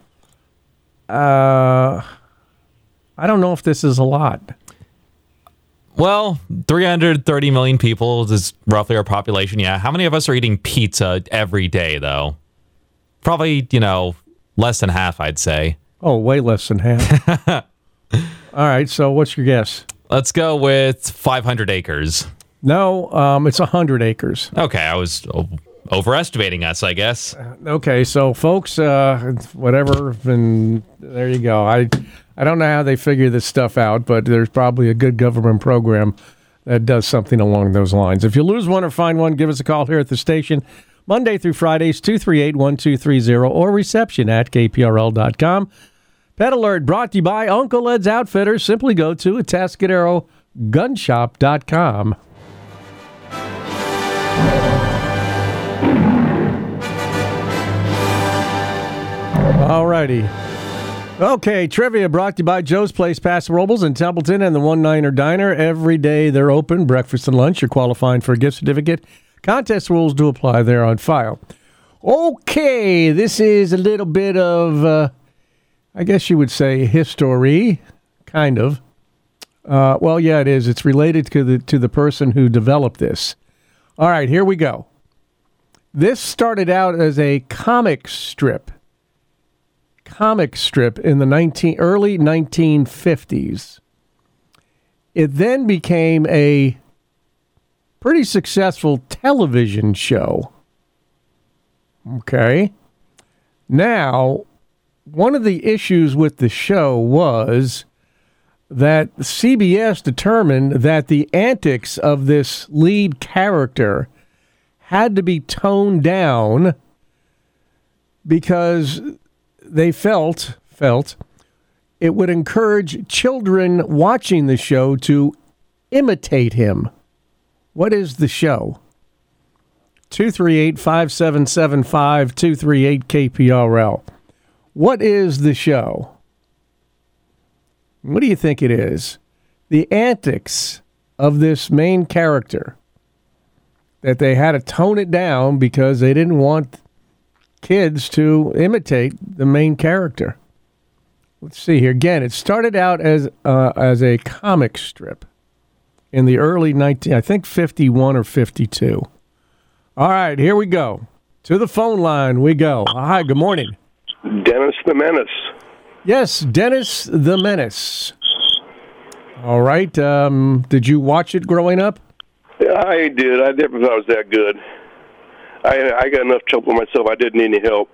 uh, I don't know if this is a lot. Well, three hundred thirty million people is roughly our population. Yeah. How many of us are eating pizza every day, though? Probably, you know, less than half, I'd say. Oh, way less than half. All right. So what's your guess? Let's go with five hundred acres. No, um, it's one hundred acres. Okay. I was o- overestimating us, I guess. Okay. So, folks, uh, whatever. And there you go. I, I don't know how they figure this stuff out, but there's probably a good government program that does something along those lines. If you lose one or find one, give us a call here at the station. Monday through Fridays, two three eight, one two three zero or reception at k p r l dot com. Pet Alert brought to you by Uncle Ed's Outfitters. Simply go to atascadero gun shop dot com. All righty. Okay, trivia brought to you by Joe's Place, Paso Robles in Templeton and the One Niner Diner. Every day they're open, breakfast and lunch. You're qualifying for a gift certificate. Contest rules do apply there on file. Okay, this is a little bit of, uh, I guess you would say, history, kind of. Uh, well, yeah, it is. It's related to the to the person who developed this. All right, here we go. This started out as a comic strip. Comic strip in the nineteen, early nineteen fifties. It then became a pretty successful television show. Okay. Now, one of the issues with the show was that C B S determined that the antics of this lead character had to be toned down because they felt felt it would encourage children watching the show to imitate him. What is the show? two three eight, five seven seven five, two three eight K P R L. What is the show? What do you think it is? The antics of this main character, that they had to tone it down because they didn't want kids to imitate the main character. Let's see here. Again, it started out as uh, as a comic strip in the early nineteen, I think fifty-one or fifty-two. All right, here we go. To the phone line we go. Hi, good morning. Dennis the Menace. Yes, Dennis the Menace. All right. Um, did you watch it growing up? I did. I never thought it was that good. I I got enough trouble myself. I didn't need any help.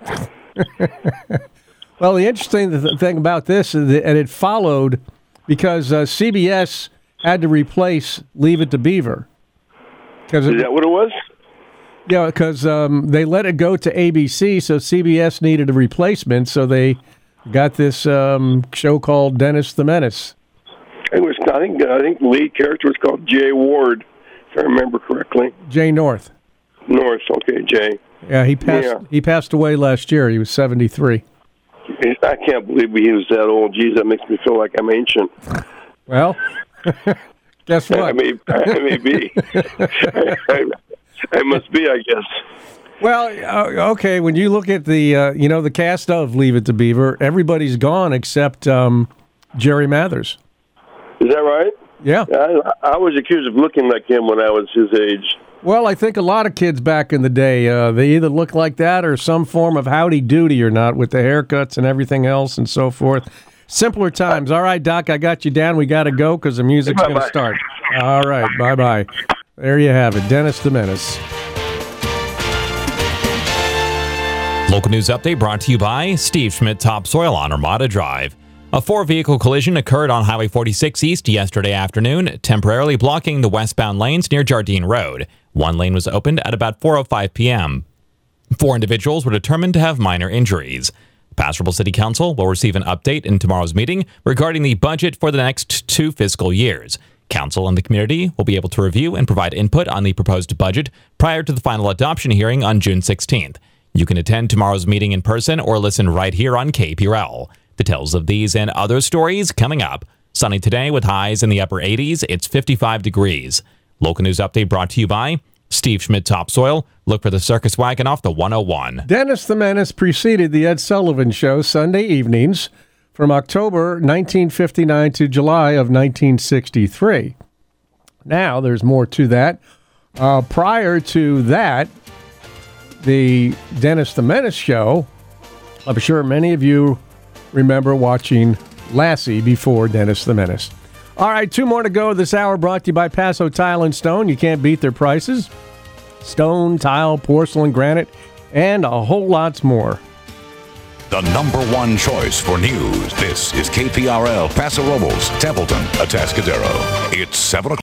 Well, the interesting th- thing about this is that and it followed because uh, C B S had to replace Leave It to Beaver. Is it, that what it was? Yeah, because um, they let it go to A B C, so C B S needed a replacement, so they got this um, show called Dennis the Menace. It was. I think. I think the lead character was called Jay Ward, if I remember correctly. Jay North. North. Okay, Jay. Yeah, he passed. Yeah. He passed away last year. He was seventy-three. I can't believe he was that old. Geez, that makes me feel like I'm ancient. Well, guess what? I may, I may be. I, I, I must be, I guess. Well, uh, okay. When you look at the, uh, you know, the cast of Leave It to Beaver, everybody's gone except um, Jerry Mathers. Is that right? Yeah. I, I was accused of looking like him when I was his age. Well, I think a lot of kids back in the day, uh, they either look like that or some form of howdy doody or not with the haircuts and everything else and so forth. Simpler times. All right, Doc, I got you down. We got to go because the music's going to start. All right, bye-bye. There you have it, Dennis the Menace. Local news update brought to you by Steve Schmidt Topsoil on Armada Drive. A four-vehicle collision occurred on Highway forty-six East yesterday afternoon, temporarily blocking the westbound lanes near Jardine Road. One lane was opened at about four oh five p.m. Four individuals were determined to have minor injuries. Paso Robles City Council will receive an update in tomorrow's meeting regarding the budget for the next two fiscal years. Council and the community will be able to review and provide input on the proposed budget prior to the final adoption hearing on June sixteenth. You can attend tomorrow's meeting in person or listen right here on K P R L. Details of these and other stories coming up Sunny today with highs in the upper eighties. It's fifty-five degrees. Local news update brought to you by Steve Schmidt Topsoil. Look for the circus wagon off the one oh one. Dennis the Menace preceded the Ed Sullivan Show Sunday evenings from October nineteen fifty-nine to July of nineteen sixty-three. Now, there's more to that. Uh, prior to that, the Dennis the Menace Show, I'm sure many of you remember watching Lassie before Dennis the Menace. All right, two more to go this hour, brought to you by Paso Tile and Stone. You can't beat their prices. Stone, tile, porcelain, granite, and a whole lots more. The number one choice for news. This is K P R L, Paso Robles, Templeton, Atascadero. It's seven o'clock.